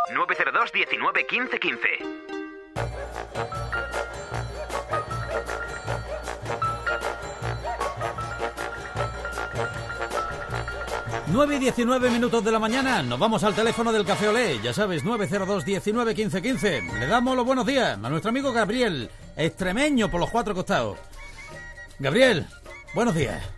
902 19 15 15. Nueve y 19 minutos de la mañana, nos vamos al teléfono del Café Olé, ya sabes, 902 19 15 15. Le damos los buenos días a nuestro amigo Gabriel, extremeño por los cuatro costados. Gabriel, buenos días.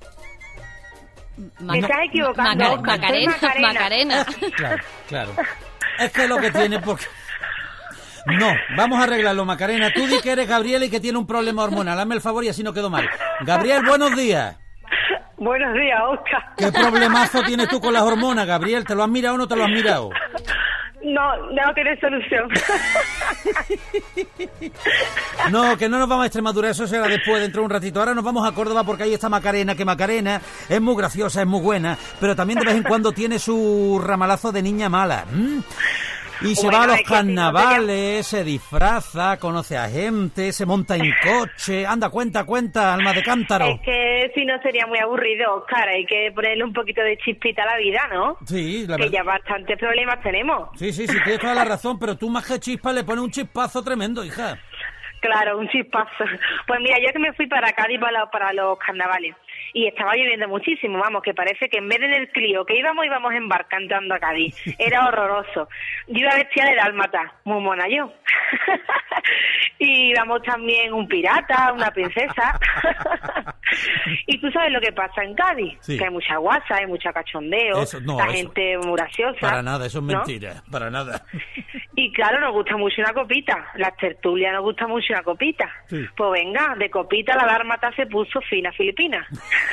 Te estás equivocando. Macarena. Claro. Es que es lo que tiene porque... No, vamos a arreglarlo, Macarena. Tú di que eres Gabriel y que tiene un problema hormonal. Hazme el favor y así no quedo mal. Gabriel, buenos días. Buenos días, Oscar. ¿Qué problemazo tienes tú con las hormonas, Gabriel? ¿Te lo has mirado o no te lo has mirado? No tiene solución. No, que no nos vamos a Extremadura, eso será después, dentro de un ratito. Ahora nos vamos a Córdoba porque ahí está Macarena, que Macarena es muy graciosa, es muy buena, pero también de vez en cuando tiene su ramalazo de niña mala. Y se va a los carnavales, se disfraza, conoce a gente, se monta en coche. Anda, cuenta, alma de cántaro. Es que si no sería muy aburrido, Oscar, hay que ponerle un poquito de chispita a la vida, ¿no? Sí, la verdad. Que ya bastantes problemas tenemos. Sí, tienes toda la razón, pero tú más que chispa le pones un chispazo tremendo, hija. Claro, un chispazo. Pues mira, yo que me fui para Cádiz para los carnavales y estaba lloviendo muchísimo, vamos, que parece que en vez de en el Clio que íbamos en barca entrando a Cádiz. Era horroroso. Yo iba vestida de dálmata, muy mona yo. Y íbamos también un pirata, una princesa. Y tú sabes lo que pasa en Cádiz, sí. Que hay mucha guasa, hay mucha cachondeo, gente muy graciosa. Para nada, eso es ¿no? mentira, para nada. Y claro, nos gusta mucho una copita, las tertulias nos gusta mucho una copita. Sí. Pues venga, de copita la dálmata se puso fina filipina.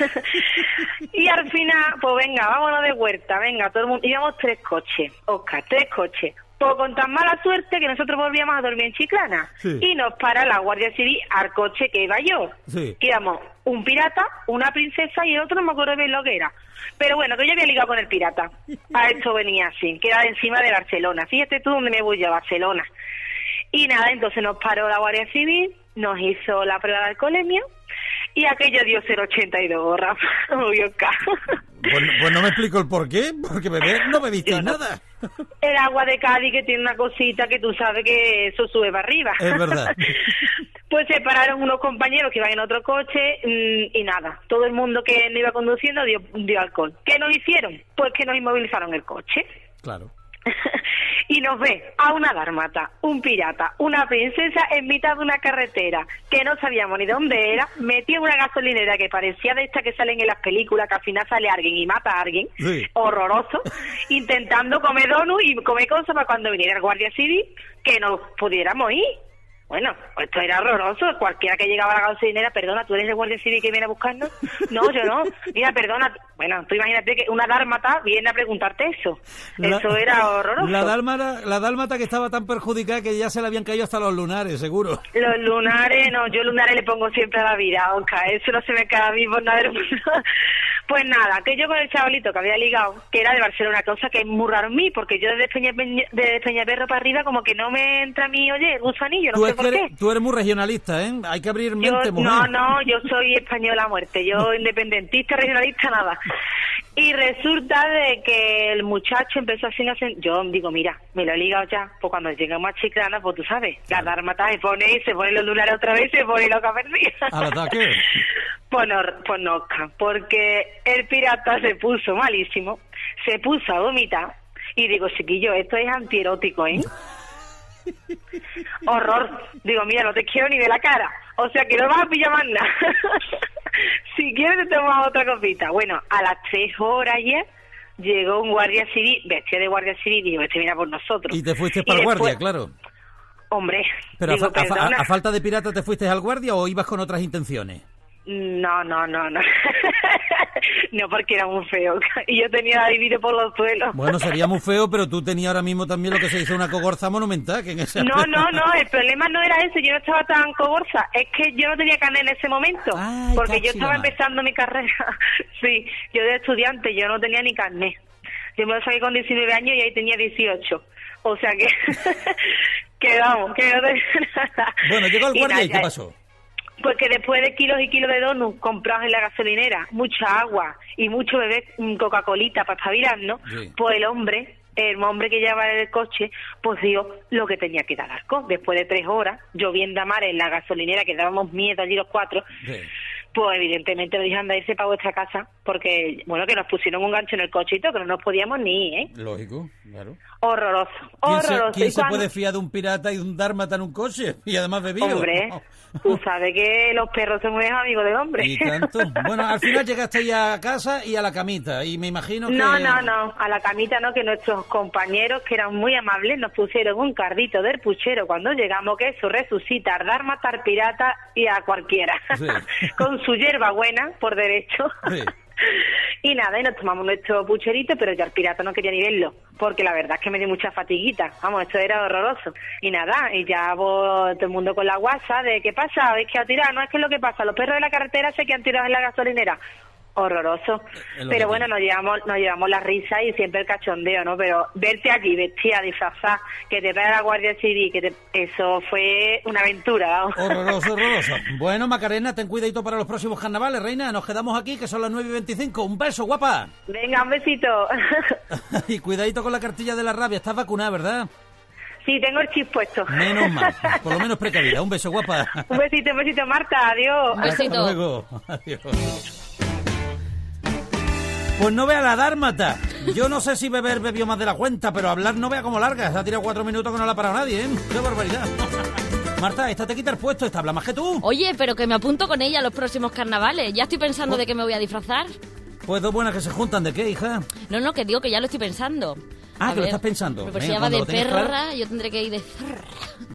Y al final, pues venga, vámonos de huerta, venga, todo el mundo. Íbamos 3 coches, Oscar, 3 coches. Pues con tan mala suerte que nosotros volvíamos a dormir en Chiclana. Sí. Y nos para la Guardia Civil al coche que iba yo. Sí. Que íbamos un pirata, una princesa y el otro no me acuerdo bien lo que era. Pero bueno, que yo había ligado con el pirata. A esto venía así, que era de encima de Barcelona. Fíjate tú dónde me voy yo, a Barcelona. Y nada, entonces nos paró la Guardia Civil, nos hizo la prueba de alcoholemia y aquello dio 0,82, Rafa. Pues no me explico el por qué, porque beber no bebiste nada. El agua de Cádiz que tiene una cosita que tú sabes que eso sube para arriba. Es verdad. Pues se pararon unos compañeros que iban en otro coche y nada, todo el mundo que no iba conduciendo dio alcohol. ¿Qué nos hicieron? Pues que nos inmovilizaron el coche. Claro. Y nos ve a una dálmata, un pirata, una princesa en mitad de una carretera que no sabíamos ni dónde era, metió en una gasolinera que parecía de estas que salen en las películas, que al final sale alguien y mata a alguien, sí. Horroroso, intentando comer donuts y comer cosas para cuando viniera el Guardia Civil que nos pudiéramos ir. Bueno, esto era horroroso. Cualquiera que llegaba a la gasolinera, perdona, ¿tú eres el Guardia Civil que viene a buscarnos? No, yo no. Mira, perdona. Bueno, tú imagínate que una dálmata viene a preguntarte eso. Eso era horroroso. La dálmata que estaba tan perjudicada que ya se le habían caído hasta los lunares, seguro. Los lunares, no, yo lunares le pongo siempre a la vida, Oscar. Eso no se me cae a mí por nada del mundo. Pues nada, que yo con el chavalito que había ligado, que era de Barcelona, cosa que es muy raro en mí, porque yo desde Peñaperro para arriba como que no me entra a mí, oye, el gusanillo, no sé por qué. Tú eres muy regionalista, ¿eh? Hay que abrir mente, mujer. No, yo soy española a muerte, yo independentista, regionalista, nada. Y resulta de que el muchacho empezó así, yo digo, mira, me lo he ligado ya, pues cuando llegamos a Chiclana, pues tú sabes, la dálmata se pone los lunares otra vez y se pone loca perdida. ¿Al ataque? Pues no, porque el pirata se puso malísimo, se puso a vomitar, y digo, chiquillo, esto es antierótico, ¿eh? Horror. Digo, mira, no te quiero ni de la cara, o sea que no vas a pillar más nada. Si quieres te tomas otra copita. Bueno, a las 3 horas ya llegó un guardia civil, vestido de guardia civil, y digo, este viene por nosotros. Y te fuiste para el guardia, claro. Hombre, pero digo, a falta de pirata, ¿te fuiste al guardia o ibas con otras intenciones? No. No, porque era muy feo. Y yo tenía dividido por los suelos. Bueno, sería muy feo, pero tú tenías ahora mismo también lo que se dice una cogorza monumental. Que en ese No, el problema no era eso. Yo no estaba tan cogorza. Es que yo no tenía carnet en ese momento. Ay, porque yo estaba empezando mi carrera. Sí, yo de estudiante, yo no tenía ni carnet. Yo me lo saqué con 19 años y ahí tenía 18. O sea que... que vamos, que no tenía nada. Bueno, llegó el guardia y ¿qué pasó? Pues que después de kilos y kilos de donuts comprados en la gasolinera, mucha agua y mucho beber Coca-Colita para espabilarnos, sí. Pues el hombre el hombre que llevaba el coche, pues dio lo que tenía que dar Arco. Después de 3 horas, lloviendo a mar en la gasolinera, que dábamos miedo allí los 4, Sí. pues evidentemente le dije, anda, irse para vuestra casa, porque, bueno, que nos pusieron un gancho en el coche y todo, que no nos podíamos ni ir, ¿eh? Lógico, claro. Horroroso, ¿Quién horroroso. ¿quién Y se cuando- puede fiar de un pirata y de un dármata en un coche? Y además bebido. Hombre, tú sabes que los perros son muy amigos del hombre. Y tanto. Bueno, al final llegaste ahí a casa y a la camita, y me imagino que... No, a la camita no, que nuestros compañeros, que eran muy amables, nos pusieron un cardito del puchero cuando llegamos, que eso resucita al dármata, al pirata y a cualquiera, Sí. con su hierba buena, por derecho. Sí. Y nada, y nos tomamos nuestro pucherito, pero ya el pirata no quería ni verlo, porque la verdad es que me dio mucha fatiguita, vamos, esto era horroroso. Y nada, y ya todo el mundo con la guasa de ¿qué pasa? ¿Habéis que tirar? No, es que es lo que pasa, los perros de la carretera se quedan tirados en la gasolinera. Horroroso. Es lo Pero que bueno, tiene. nos llevamos la risa y siempre el cachondeo, ¿no? Pero verte allí vestida, disfrazada, que te vea la Guardia Civil, eso fue una aventura, vamos. Horroroso, horroroso. Bueno, Macarena, ten cuidadito para los próximos carnavales, reina. Nos quedamos aquí, que son las 9:25. Un beso, guapa. Venga, un besito. Y cuidadito con la cartilla de la rabia. Estás vacunada, ¿verdad? Sí, tengo el chip puesto. Menos mal. Por lo menos precavida. Un beso, guapa. Un besito, Marta, adiós. Un besito. Hasta luego. Adiós. Pues no vea la dármata. Yo no sé si bebió más de la cuenta, pero hablar no vea como larga. Se ha tirado 4 minutos que no la ha parado nadie, ¿eh? ¡Qué barbaridad! Marta, esta te quita el puesto, esta habla más que tú. Oye, pero que me apunto con ella a los próximos carnavales. Ya estoy pensando de qué me voy a disfrazar. Pues dos buenas que se juntan, ¿de qué, hija? No, que digo que ya lo estoy pensando. Ah, A que lo ver, estás pensando. Pero Venga, si ella va cuando de lo tengas perra, claro. yo tendré que ir de zorra.